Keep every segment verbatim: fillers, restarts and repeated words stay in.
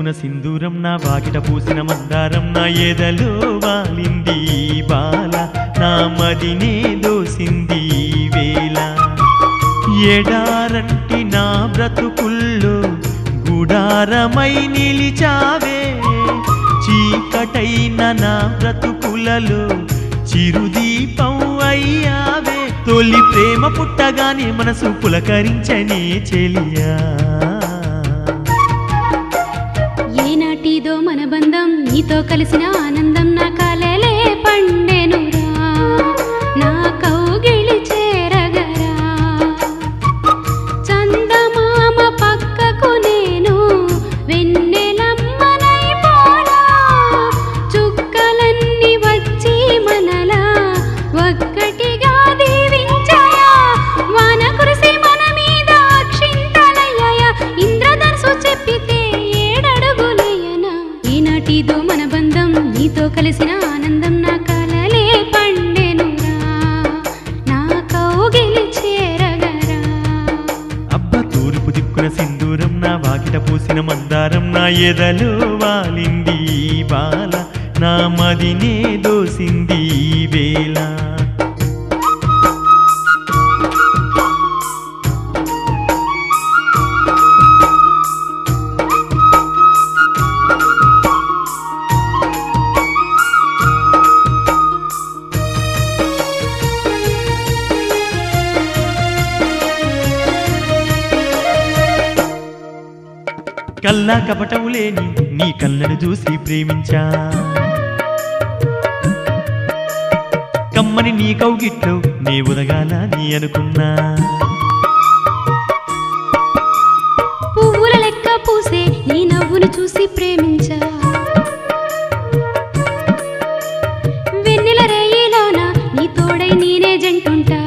దిక్కున సింధూరం నా వాకిట పూసిన మందారం నా ఎదలో వాలింది బాల నా మదినే దోసింది వేళ ఎడారంటి నా బ్రతుకుల్లో గుడారమై నిలిచావే చీకటైన నా బ్రతుకులలో చిరుదీపం అయ్యావే తొలి ప్రేమ పుట్టగానే మనసు పులకరించనే చెలియా ఏనాటిదో మన బంధం నీతో కలిసిన ఆనందం నా కలలే పండెనురా నా కౌగిలి చేరగరా చందమామ పక్కకు నేను వెన్నెలమ్మనై పోలా చుక్కలన్నీ వచ్చి మనలా ఒక్కటిగా దీవించాయా వాన కురిసి మన మీద అక్షింతలయ్యాయా ఇంద్రధనుసు చెప్పితే ఏడడుగులయ్యనా ఈనాటిదో మన బంధం నీతో కలిసిన ఆనందం నా కలలే పండెనురా నా కౌగిలి చేరగరా అబ్బ తూర్పు దిక్కున సింధూరం నా వాకిట పూసిన మందారం నా ఎదలో వాలింది బాల నా మదినే దోసింది వేళ కల్లా కపటము లేని నీ కళ్ళను చూసి ప్రేమించా కమ్మని నీ కౌగిట్లో నీ ఉదగాల నీ అనుకున్నా పువ్వుల లెక్క పూసే నీ నవ్వును చూసి ప్రేమించా వెన్నెల రేయిలోన నీ తోడై నేనే జంటుంటా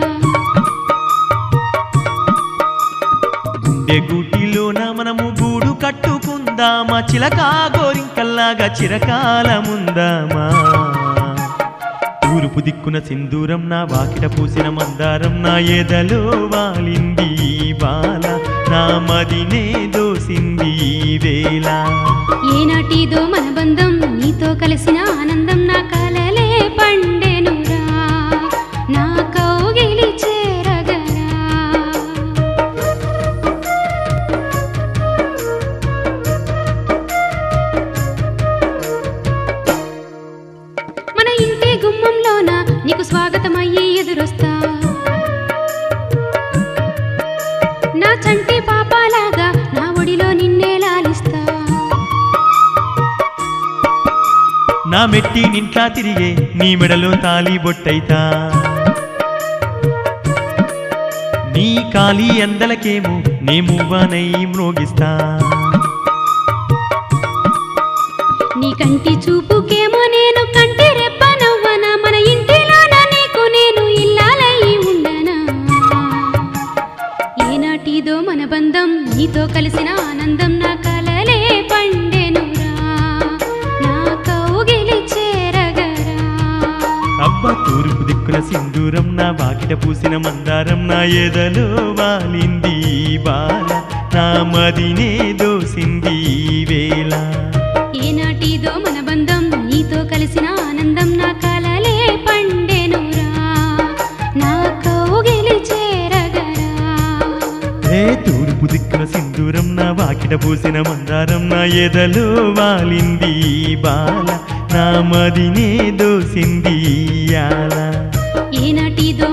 గుండె గూటిలోన మనము గూడు కట్టుకుందామా చిలకా గోరింకల్లాగా చిరకాలముందామా తూర్పు దిక్కున సింధూరం నా వాకిట పూసిన మందారం నా ఎదలో వాలింది బాల నా మదినే దోసింది వేళ ఏనాటిదో మన బంధం నీతో కలిసిన ఆనందం నా కలలే పండెనురా నా కౌగిలి చేరగరా మన ఇంటి గుమ్మంలోన నీకు స్వాగతమయ్యి ఎదురొస్తా నా చంటి పాపాలాగా నా ఒడిలో నిన్నే లాలిస్తా నా మెట్టి నింట్లా తిరిగే నీ మెడలో తాలి బొట్టైతా నీ కాలి అందలకేమో నే మువ్వనై మ్రోగిస్తా నీ కంటి చూపుకేమో నేను కంటి రెప్ప నవ్వనా మన ఇంటిలోన నీకు నేను ఇల్లాలయ్యి ఉండనా ఏనాటిదో మన బంధం నీతో కలిసిన ఆనందం నా కలలే పండెనురా నా కౌగిలి చేరగరా అబ్బ తూర్పు దిక్కున సింధూరం నా వాకిట పూసిన మందారం నా ఎదలో వాలింది బాల నా మదినే దోసింది వేళ ఏనాటిదో మన బంధం నీతో కలిసిన ఆనందం నా కలలే పండెనురా నా కౌగిలి చేరగరా ఏ తూర్పు దిక్కున సింధూరం నా వాకిట పూసిన మందారం నా ఎదలో వాలింది బాల నా మదినే దోసింది యాల ఏనాటిదో